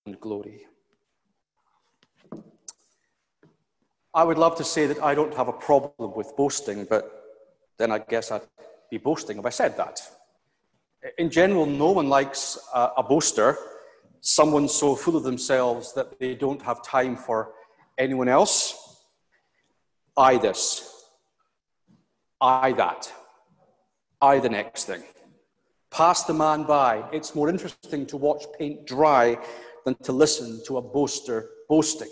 glory. I would love to say that I don't have a problem with boasting, but then I guess I'd be boasting if I said that. In general, no one likes a boaster, someone so full of themselves that they don't have time for anyone else. I this, I that, I the next thing. Pass the man by. It's more interesting to watch paint dry than to listen to a boaster boasting.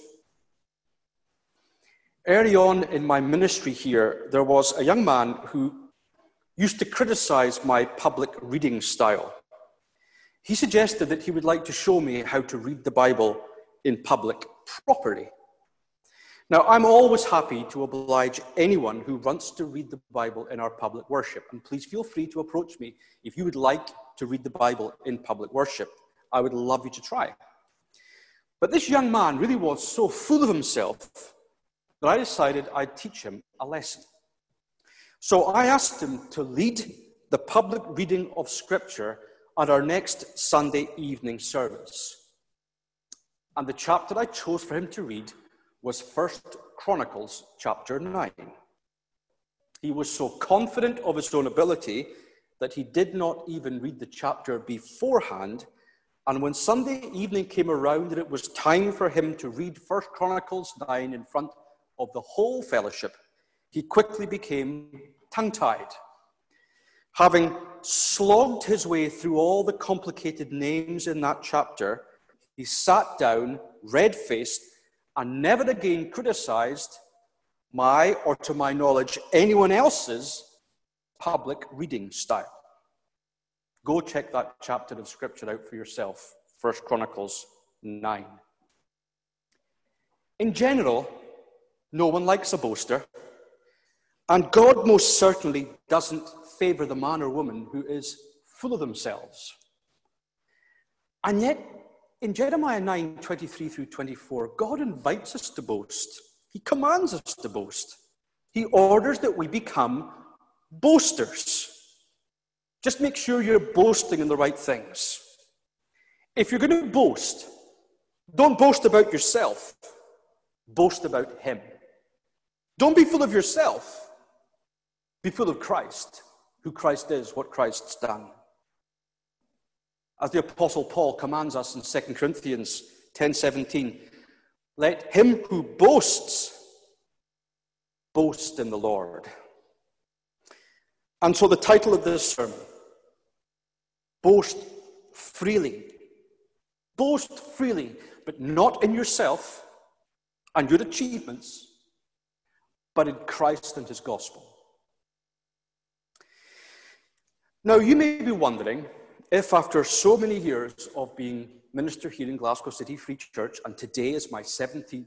Early on in my ministry here, there was a young man who used to criticize my public reading style. He suggested that he would like to show me how to read the Bible in public properly. Now, I'm always happy to oblige anyone who wants to read the Bible in our public worship. And please feel free to approach me if you would like to read the Bible in public worship. I would love you to try. But this young man really was so full of himself that I decided I'd teach him a lesson. So I asked him to lead the public reading of Scripture at our next Sunday evening service. And the chapter I chose for him to read was 1 Chronicles chapter 9. He was so confident of his own ability that he did not even read the chapter beforehand. And when Sunday evening came around and it was time for him to read 1 Chronicles 9 in front of the whole fellowship, he quickly became tongue-tied. Having slogged his way through all the complicated names in that chapter, he sat down, red-faced, and never again criticized my, or to my knowledge, anyone else's public reading style. Go check that chapter of Scripture out for yourself, 1 Chronicles 9. In general, no one likes a boaster, and God most certainly doesn't favor the man or woman who is full of themselves. And yet, in Jeremiah 9, 23 through 24, God invites us to boast. He commands us to boast. He orders that we become boasters. Just make sure you're boasting in the right things. If you're going to boast, don't boast about yourself. Boast about Him. Don't be full of yourself. Be full of Christ, who Christ is, what Christ's done. As the Apostle Paul commands us in 2 Corinthians 10:17, let him who boasts, boast in the Lord. And so the title of this sermon, Boast Freely. Boast freely, but not in yourself and your achievements, but in Christ and His gospel. Now, you may be wondering if after so many years of being minister here in Glasgow City Free Church, and today is my 17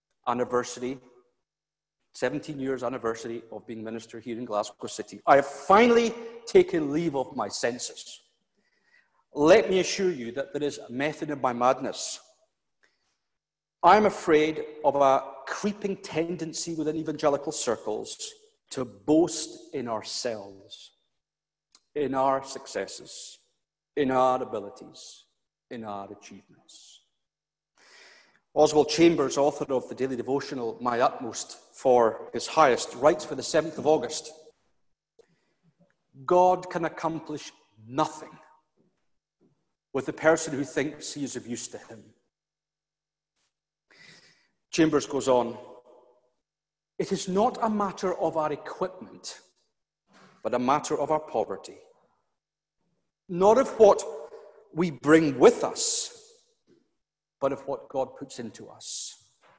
years anniversary of being minister here in Glasgow City, I have finally taken leave of my senses. Let me assure you that there is a method in my madness. I'm afraid of a creeping tendency within evangelical circles to boast in ourselves, in our successes, in our abilities, in our achievements. Oswald Chambers, author of the daily devotional My Utmost for His Highest, writes for the 7th of August, God can accomplish nothing with the person who thinks he is of use to Him. Chambers goes on, it is not a matter of our equipment, but a matter of our poverty. Not of what we bring with us, but of what God puts into us.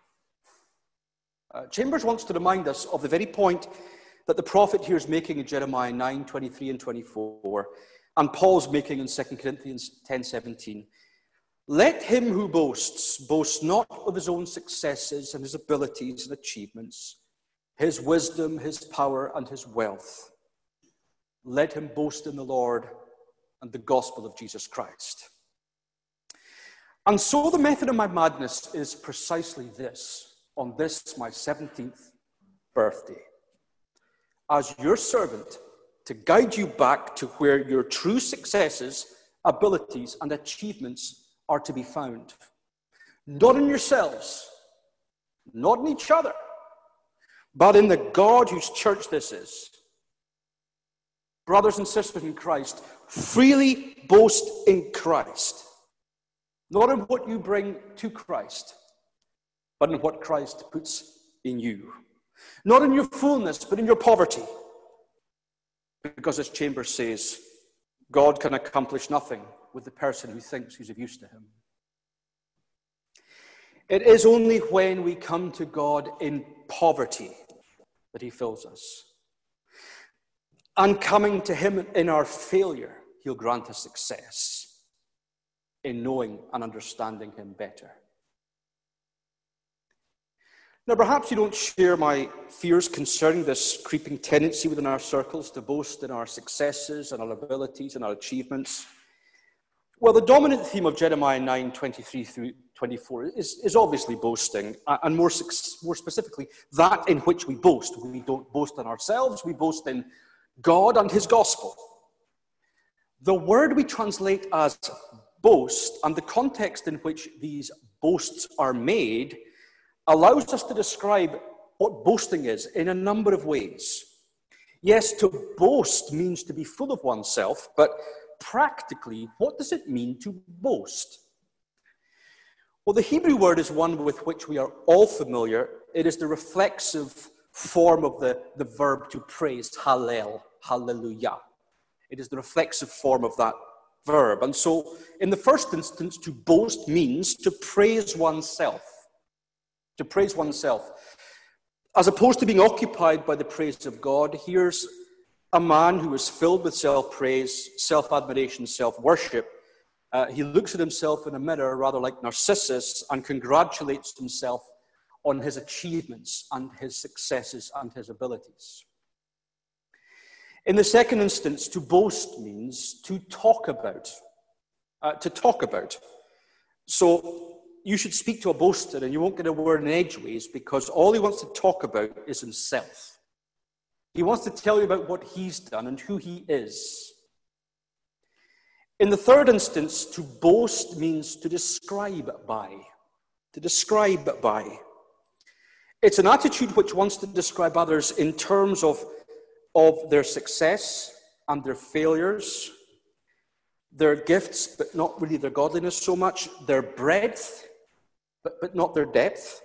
Chambers wants to remind us of the very point that the prophet here is making in Jeremiah 9, 23 and 24, and Paul's making in 2 Corinthians 10:17. Let him who boasts, boast not of his own successes and his abilities and achievements, his wisdom, his power, and his wealth. Let him boast in the Lord and the gospel of Jesus Christ. And so the method of my madness is precisely this, on this, my 17th birthday. As your servant, to guide you back to where your true successes, abilities, and achievements are to be found. not in yourselves, not in each other, but in the God whose church this is. Brothers and sisters in Christ, freely boast in Christ, not in what you bring to Christ, but in what Christ puts in you. Not in your fullness, but in your poverty. Because as Chambers says, God can accomplish nothing with the person who thinks he's of use to him. It is only when we come to God in poverty that he fills us. And coming to him in our failure, he'll grant us success in knowing and understanding him better. Now, perhaps you don't share my fears concerning this creeping tendency within our circles to boast in our successes and our abilities and our achievements. Well, the dominant theme of Jeremiah 9:23 through 24 is obviously boasting, and more specifically, that in which we boast. We don't boast in ourselves, we boast in God and his gospel. The word we translate as boast and the context in which these boasts are made allows us to describe what boasting is in a number of ways. Yes, to boast means to be full of oneself, but practically, what does it mean to boast? Well, the Hebrew word is one with which we are all familiar. It is the reflexive form of the verb to praise, hallel, hallelujah. It is the reflexive form of that verb. And so, in the first instance, to boast means to praise oneself. To praise oneself. As opposed to being occupied by the praise of God, here's a man who is filled with self-praise, self-admiration, self-worship. He looks at himself in a mirror, rather like Narcissus, and congratulates himself on his achievements and his successes and his abilities. In the second instance, to boast means to talk about. So you should speak to a boaster and you won't get a word in edgeways because all he wants to talk about is himself. He wants to tell you about what he's done and who he is. In the third instance, to boast means to describe by. To describe by. It's an attitude which wants to describe others in terms of their success and their failures, their gifts, but not really their godliness so much, their breadth, but not their depth.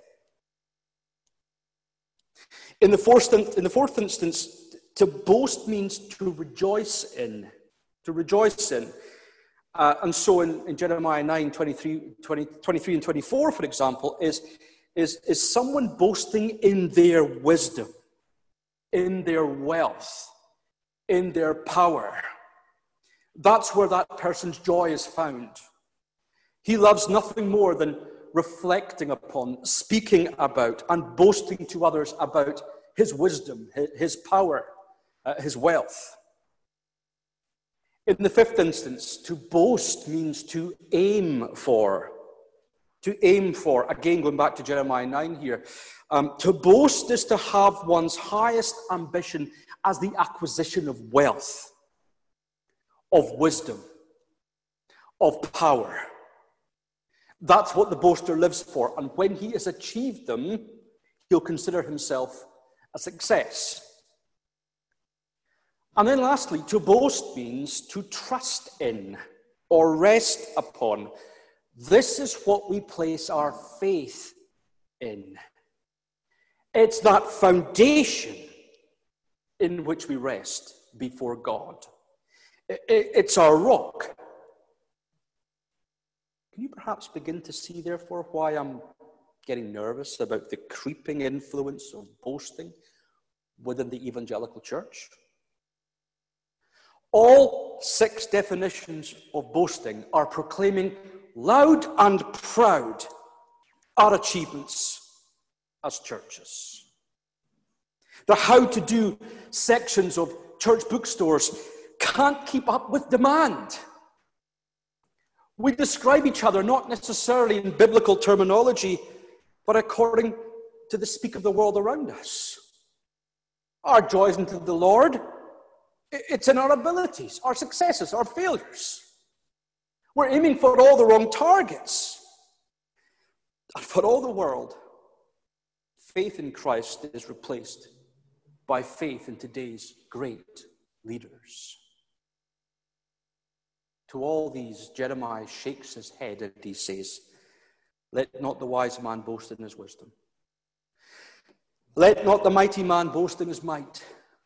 In the fourth instance, to boast means to rejoice in. To rejoice in. And so in Jeremiah 9, 23 and 24, for example, is someone boasting in their wisdom, in their wealth, in their power. That's where that person's joy is found. He loves nothing more than reflecting upon, speaking about, and boasting to others about his wisdom, his power, his wealth. In the fifth instance, to boast means to aim for. To aim for, again going back to Jeremiah 9 here, to boast is to have one's highest ambition as the acquisition of wealth, of wisdom, of power. That's what the boaster lives for. And when he has achieved them, he'll consider himself a success. And then lastly, to boast means to trust in or rest upon. This is what we place our faith in. It's that foundation in which we rest before God. It's our rock. Can you perhaps begin to see, therefore, why I'm getting nervous about the creeping influence of boasting within the evangelical church? All 6 definitions of boasting are proclaiming loud and proud our achievements as churches. The how-to-do sections of church bookstores can't keep up with demand. We describe each other not necessarily in biblical terminology, but according to the speak of the world around us. Our joy isn't in the Lord. It's in our abilities, our successes, our failures. We're aiming for all the wrong targets. And for all the world, faith in Christ is replaced by faith in today's great leaders. To all these, Jeremiah shakes his head and he says, "Let not the wise man boast in his wisdom. Let not the mighty man boast in his might.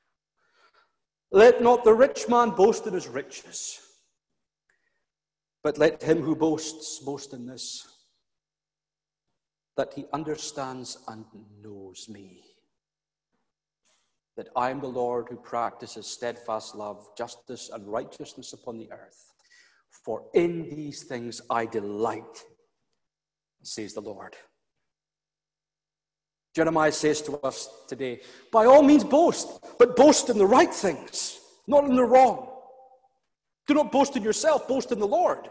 Let not the rich man boast in his riches. But let him who boasts boast in this, that he understands and knows me, that I am the Lord who practices steadfast love, justice, and righteousness upon the earth. For in these things I delight, says the Lord." Jeremiah says to us today, by all means boast, but boast in the right things, not in the wrong. Do not boast in yourself, boast in the Lord.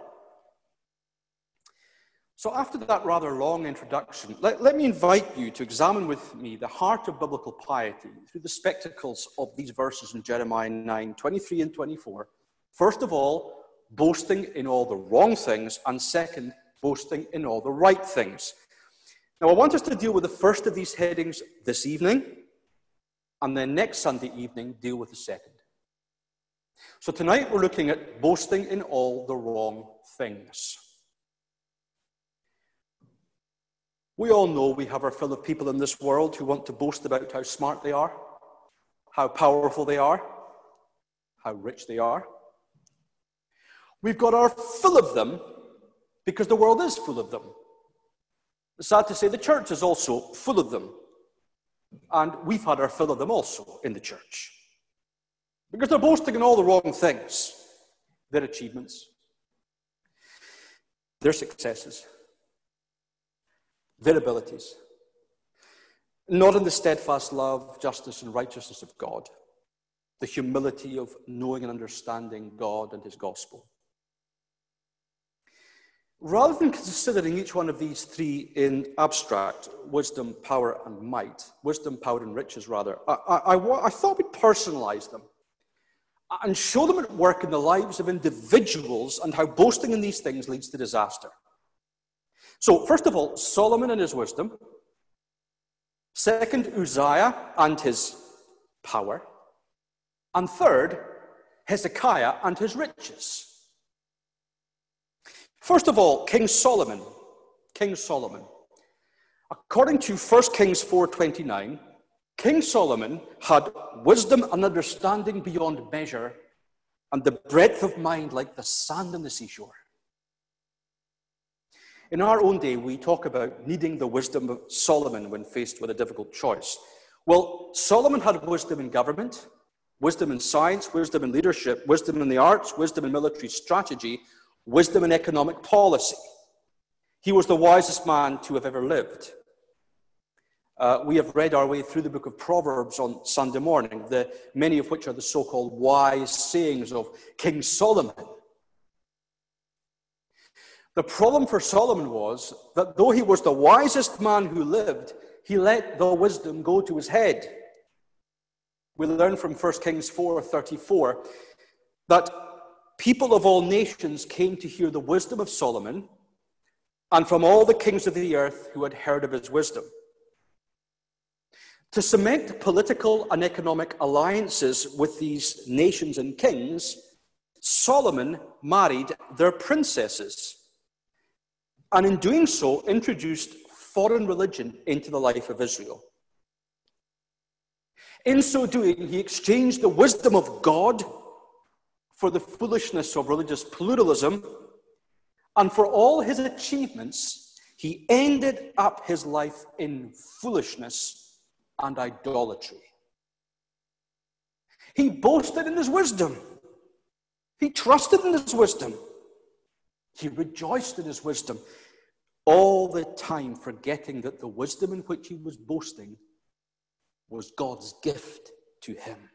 So after that rather long introduction, let me invite you to examine with me the heart of biblical piety through the spectacles of these verses in Jeremiah 9, 23 and 24. First of all, boasting in all the wrong things, and second, boasting in all the right things. Now, I want us to deal with the first of these headings this evening, and then next Sunday evening, deal with the second. So tonight, we're looking at boasting in all the wrong things. We all know we have our fill of people in this world who want to boast about how smart they are, how powerful they are, how rich they are. We've got our fill of them because the world is full of them. It's sad to say the church is also full of them. And we've had our fill of them also in the church. Because they're boasting in all the wrong things. Their achievements, their successes, their abilities. Not in the steadfast love, justice, and righteousness of God. The humility of knowing and understanding God and his gospel. Rather than considering each one of these three in abstract, wisdom, power, and might, wisdom, power, and riches, rather, I thought we'd personalize them and show them at work in the lives of individuals and how boasting in these things leads to disaster. So, first of all, Solomon and his wisdom. Second, Uzziah and his power. And third, Hezekiah and his riches. First of all, King Solomon. King Solomon. According to 1 Kings 4:29, King Solomon had wisdom and understanding beyond measure, and the breadth of mind like the sand on the seashore. In our own day, we talk about needing the wisdom of Solomon when faced with a difficult choice. Well, Solomon had wisdom in government, wisdom in science, wisdom in leadership, wisdom in the arts, wisdom in military strategy, wisdom in economic policy. He was the wisest man to have ever lived. We have read our way through the book of Proverbs on Sunday morning, many of which are the so-called wise sayings of King Solomon. The problem for Solomon was that though he was the wisest man who lived, he let the wisdom go to his head. We learn from 1 Kings 4:34 that people of all nations came to hear the wisdom of Solomon, and from all the kings of the earth who had heard of his wisdom. To cement political and economic alliances with these nations and kings, Solomon married their princesses, and in doing so, introduced foreign religion into the life of Israel. In so doing, he exchanged the wisdom of God for the foolishness of religious pluralism, and for all his achievements, he ended up his life in foolishness and idolatry. He boasted in his wisdom. He trusted in his wisdom. He rejoiced in his wisdom, all the time forgetting that the wisdom in which he was boasting was God's gift to him.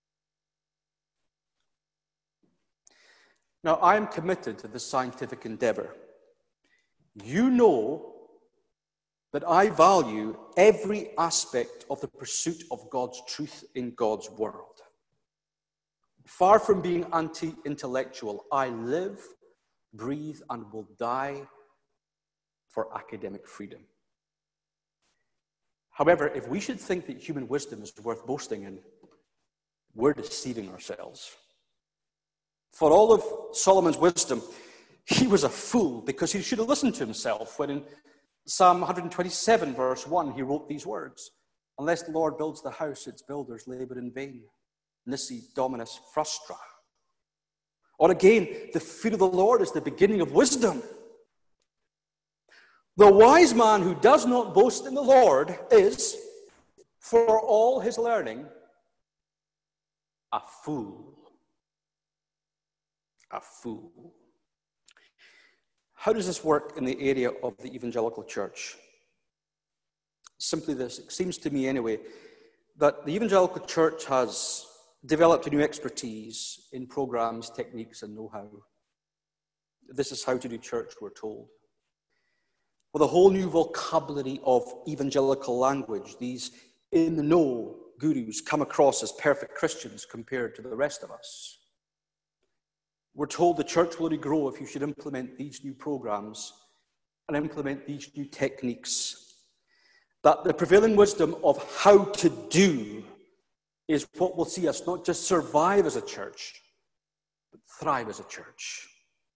Now, I am committed to this scientific endeavor. You know that I value every aspect of the pursuit of God's truth in God's world. Far from being anti-intellectual, I live, breathe, and will die for academic freedom. However, if we should think that human wisdom is worth boasting in, we're deceiving ourselves. For all of Solomon's wisdom, he was a fool because he should have listened to himself when in Psalm 127, verse 1, he wrote these words, "Unless the Lord builds the house, its builders labor in vain. Nisi dominus frustra." Or again, the fear of the Lord is the beginning of wisdom. The wise man who does not boast in the Lord is, for all his learning, a fool. A fool. How does this work in the area of the evangelical church? Simply this. It seems to me anyway that the evangelical church has developed a new expertise in programs, techniques, and know-how. This is how to do church, we're told. With a whole new vocabulary of evangelical language, these in-the-know gurus come across as perfect Christians compared to the rest of us. We're told the church will only grow if you should implement these new programs and implement these new techniques. That the prevailing wisdom of how to do is what will see us not just survive as a church, but thrive as a church.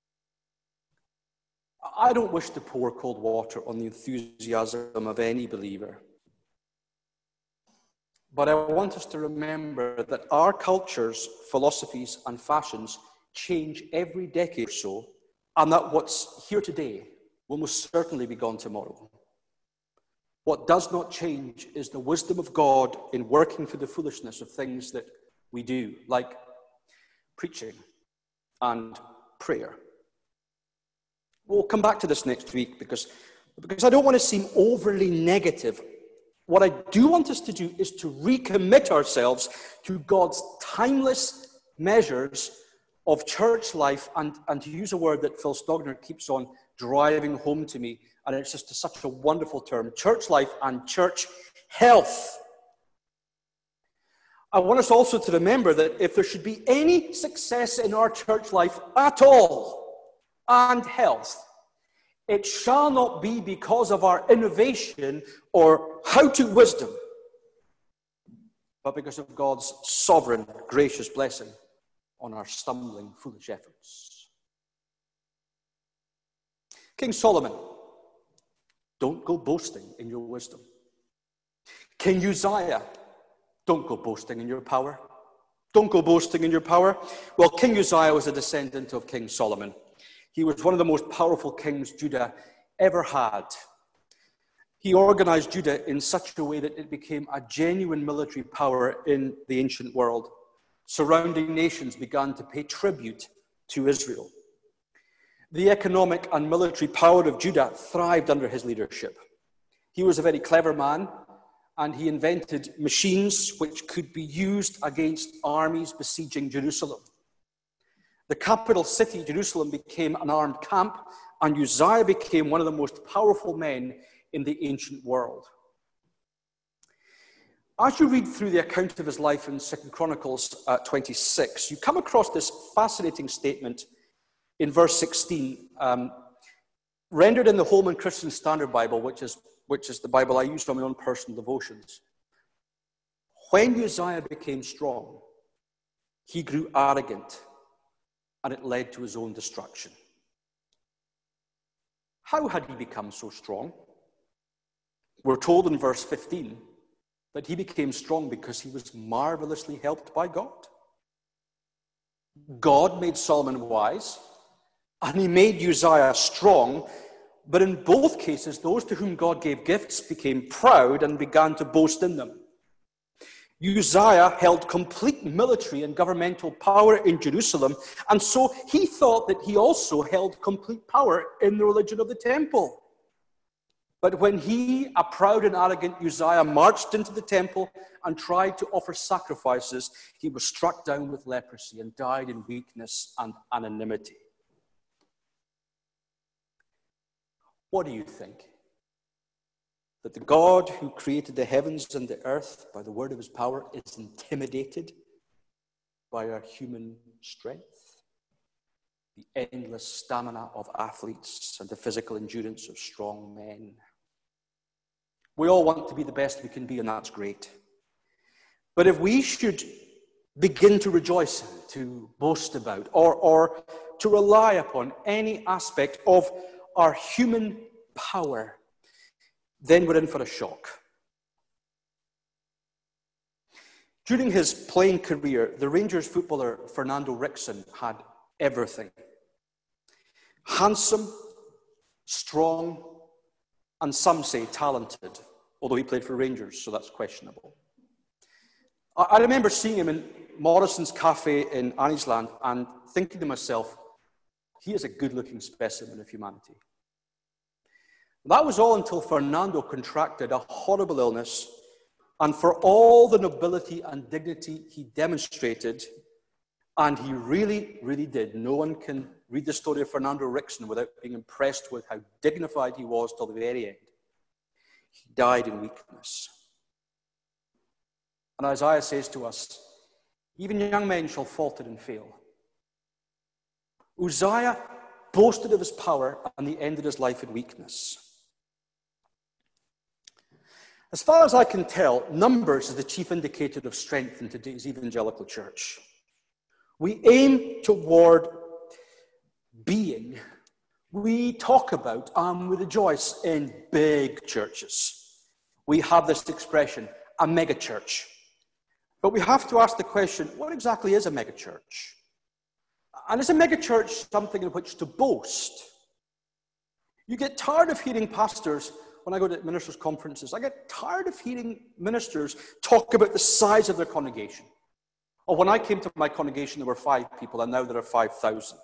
I don't wish to pour cold water on the enthusiasm of any believer. But I want us to remember that our cultures, philosophies, and fashions change every decade or so, and that what's here today will most certainly be gone tomorrow. What does not change is the wisdom of God in working through the foolishness of things that we do, like preaching and prayer. We'll come back to this next week because I don't want to seem overly negative. What I do want us to do is to recommit ourselves to God's timeless measures of church life, and to use a word that Phil Stogner keeps on driving home to me, and it's just such a wonderful term, church life and church health. I want us also to remember that if there should be any success in our church life at all, and health, it shall not be because of our innovation or how-to wisdom, but because of God's sovereign, gracious blessing on our stumbling, foolish efforts. King Solomon, don't go boasting in your wisdom. King Uzziah, don't go boasting in your power. Don't go boasting in your power. Well, King Uzziah was a descendant of King Solomon. He was one of the most powerful kings Judah ever had. He organized Judah in such a way that it became a genuine military power in the ancient world. Surrounding nations began to pay tribute to Israel. The economic and military power of Judah thrived under his leadership. He was a very clever man, and he invented machines which could be used against armies besieging Jerusalem. The capital city, Jerusalem, became an armed camp, and Uzziah became one of the most powerful men in the ancient world. As you read through the account of his life in 2 Chronicles 26, you come across this fascinating statement in verse 16, rendered in the Holman Christian Standard Bible, which is the Bible I use for my own personal devotions. When Uzziah became strong, he grew arrogant, and it led to his own destruction. How had he become so strong? We're told in verse 15 that he became strong because he was marvelously helped by God. God made Solomon wise, and he made Uzziah strong, but in both cases, those to whom God gave gifts became proud and began to boast in them. Uzziah held complete military and governmental power in Jerusalem, and so he thought that he also held complete power in the religion of the temple. But when he, a proud and arrogant Uzziah, marched into the temple and tried to offer sacrifices, he was struck down with leprosy and died in weakness and anonymity. What do you think? That the God who created the heavens and the earth by the word of his power is intimidated by our human strength? the endless stamina of athletes, and the physical endurance of strong men. We all want to be the best we can be, and that's great. But if we should begin to rejoice in, to boast about, or to rely upon any aspect of our human power, then we're in for a shock. During his playing career, the Rangers footballer Fernando Rickson had everything. Handsome, strong, and some say talented, although he played for Rangers, so that's questionable. I remember seeing him in Morrison's Cafe in Anniesland and thinking to myself, he is a good-looking specimen of humanity. That was all until Fernando contracted a horrible illness, and for all the nobility and dignity he demonstrated, and he really, really did. No one can read the story of Fernando Rickson without being impressed with how dignified he was till the very end. He died in weakness. And Isaiah says to us, even young men shall falter and fail. Uzziah boasted of his power, and he ended his life in weakness. As far as I can tell, numbers is the chief indicator of strength in today's evangelical church. We aim toward being. We talk about and we rejoice in big churches. We have this expression, a mega church. But we have to ask the question, what exactly is a mega church? And is a mega church something in which to boast? You get tired of hearing pastors, when I go to ministers' conferences, I get tired of hearing ministers talk about the size of their congregation. Or when I came to my congregation, there were 5 people, and now there are 5,000.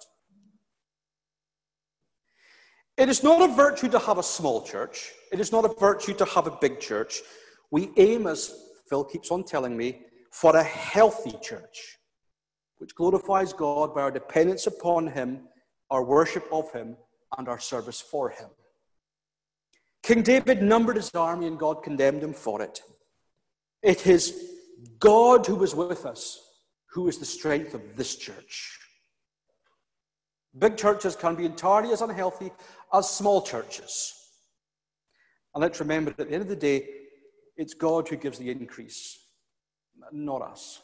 It is not a virtue to have a small church. It is not a virtue to have a big church. We aim, as Phil keeps on telling me, for a healthy church, which glorifies God by our dependence upon him, our worship of him, and our service for him. King David numbered his army, and God condemned him for it. It is God who is with us, who is the strength of this church. Big churches can be entirely as unhealthy as small churches. And let's remember that at the end of the day, it's God who gives the increase, not us.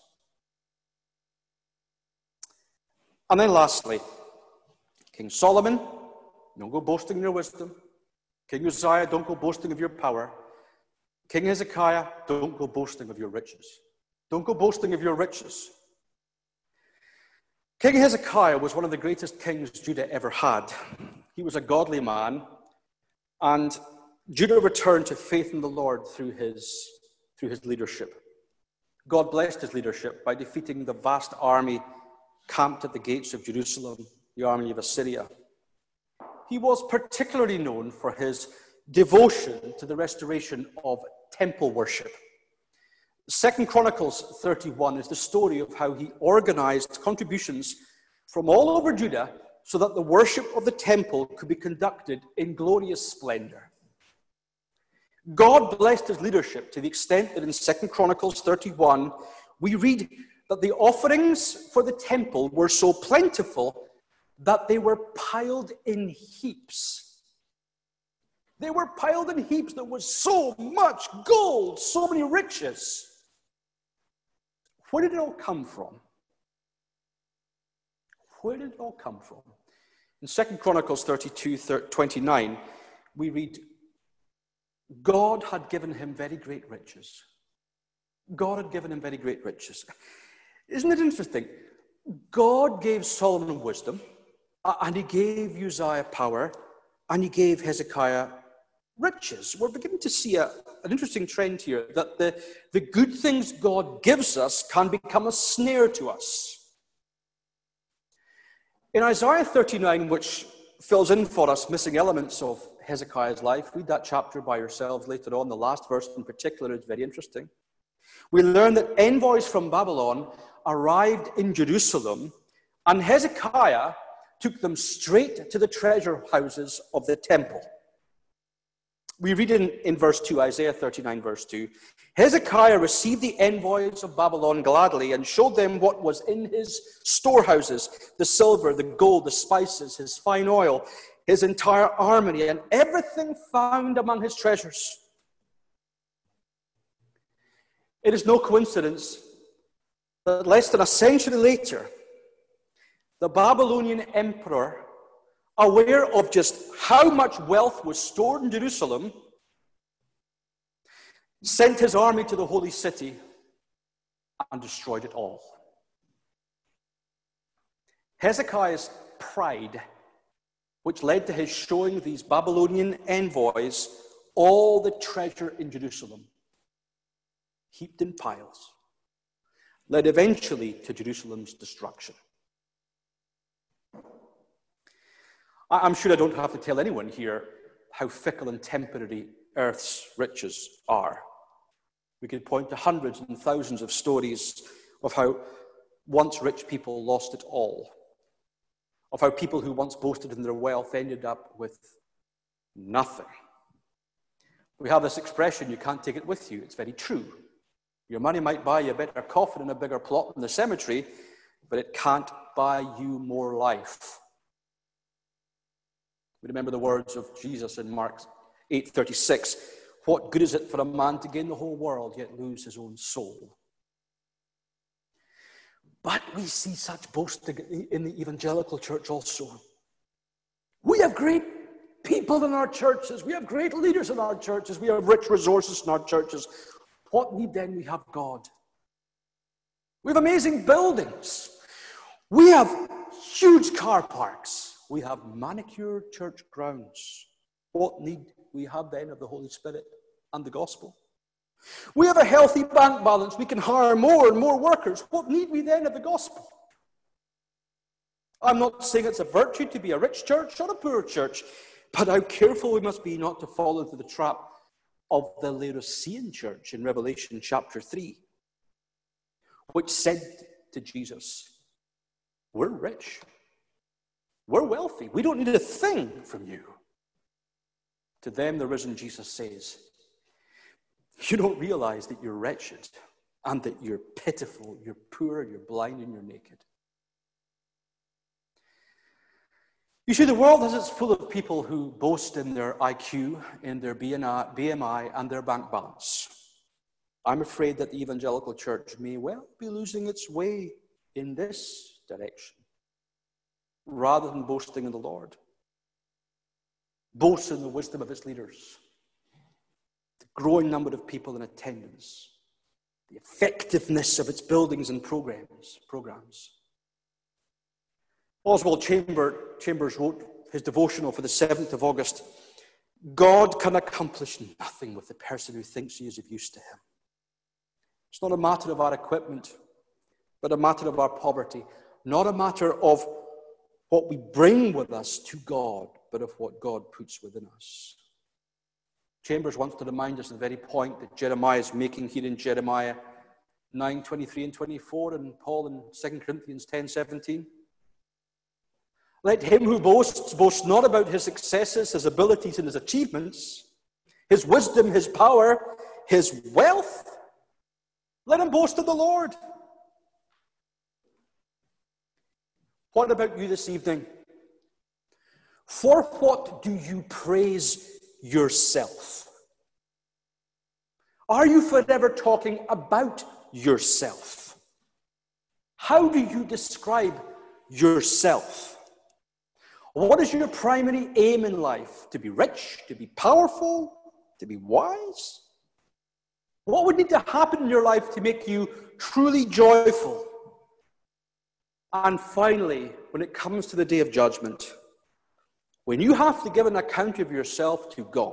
And then lastly, King Solomon, don't go boasting in your wisdom. King Uzziah, don't go boasting of your power. King Hezekiah, don't go boasting of your riches. Don't go boasting of your riches. King Hezekiah was one of the greatest kings Judah ever had. He was a godly man, and Judah returned to faith in the Lord through his leadership. God blessed his leadership by defeating the vast army camped at the gates of Jerusalem, the army of Assyria. He was particularly known for his devotion to the restoration of temple worship. 2 Chronicles 31 is the story of how he organized contributions from all over Judah so that the worship of the temple could be conducted in glorious splendor. God blessed his leadership to the extent that in 2 Chronicles 31, we read that the offerings for the temple were so plentiful that they were piled in heaps. They were piled in heaps. There was so much gold, so many riches. Where did it all come from? Where did it all come from? In 2 Chronicles 32:29, we read, God had given him very great riches. God had given him very great riches. Isn't it interesting? God gave Solomon wisdom, and he gave Uzziah power, and he gave Hezekiah riches. We're beginning to see an interesting trend here, that the good things God gives us can become a snare to us. In Isaiah 39, which fills in for us missing elements of Hezekiah's life, read that chapter by yourselves later on. The last verse in particular is very interesting. We learn that envoys from Babylon arrived in Jerusalem, and Hezekiah took them straight to the treasure houses of the temple. We read in verse 2, Isaiah 39, verse 2, Hezekiah received the envoys of Babylon gladly and showed them what was in his storehouses, the silver, the gold, the spices, his fine oil, his entire armory, and everything found among his treasures. It is no coincidence that less than a century later, the Babylonian emperor, aware of just how much wealth was stored in Jerusalem, sent his army to the holy city and destroyed it all. Hezekiah's pride, which led to his showing these Babylonian envoys all the treasure in Jerusalem, heaped in piles, led eventually to Jerusalem's destruction. I'm sure I don't have to tell anyone here how fickle and temporary earth's riches are. We could point to hundreds and thousands of stories of how once rich people lost it all, of how people who once boasted in their wealth ended up with nothing. We have this expression, you can't take it with you. It's very true. Your money might buy you a better coffin and a bigger plot in the cemetery, but it can't buy you more life. We remember the words of Jesus in Mark 8:36. What good is it for a man to gain the whole world, yet lose his own soul? But we see such boasting in the evangelical church also. We have great people in our churches. We have great leaders in our churches. We have rich resources in our churches. What need then? We have God. We have amazing buildings. We have huge car parks. We have manicured church grounds. What need we have then of the Holy Spirit and the gospel? We have a healthy bank balance. We can hire more and more workers. What need we then of the gospel? I'm not saying it's a virtue to be a rich church or a poor church, but how careful we must be not to fall into the trap of the Laodicean church in Revelation chapter 3, which said to Jesus, we're rich. We're wealthy. We don't need a thing from you. To them, the risen Jesus says, you don't realize that you're wretched and that you're pitiful, you're poor, you're blind, and you're naked. You see, the world is full of people who boast in their IQ, in their BMI, and their bank balance. I'm afraid that the evangelical church may well be losing its way in this direction, rather than boasting in the Lord. Boast in the wisdom of its leaders, the growing number of people in attendance, the effectiveness of its buildings and programs. Oswald Chambers wrote his devotional for the 7th of August, God can accomplish nothing with the person who thinks he is of use to him. It's not a matter of our equipment, but a matter of our poverty, not a matter of what we bring with us to God, but of what God puts within us. Chambers wants to remind us of the very point that Jeremiah is making here in Jeremiah 9:23 and 24, and Paul in 2 Corinthians 10:17. Let him who boasts boast not about his successes, his abilities, and his achievements, his wisdom, his power, his wealth. Let him boast of the Lord. What about you this evening? For what do you praise yourself? Are you forever talking about yourself? How do you describe yourself? What is your primary aim in life? To be rich? To be powerful? To be wise? What would need to happen in your life to make you truly joyful? And finally, when it comes to the day of judgment, when you have to give an account of yourself to God,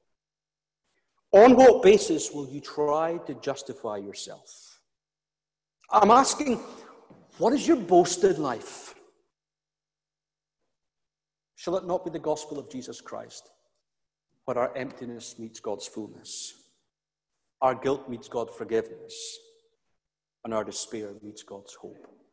on what basis will you try to justify yourself? I'm asking, what is your boasted life? Shall it not be the gospel of Jesus Christ, where our emptiness meets God's fullness, our guilt meets God's forgiveness, and our despair meets God's hope?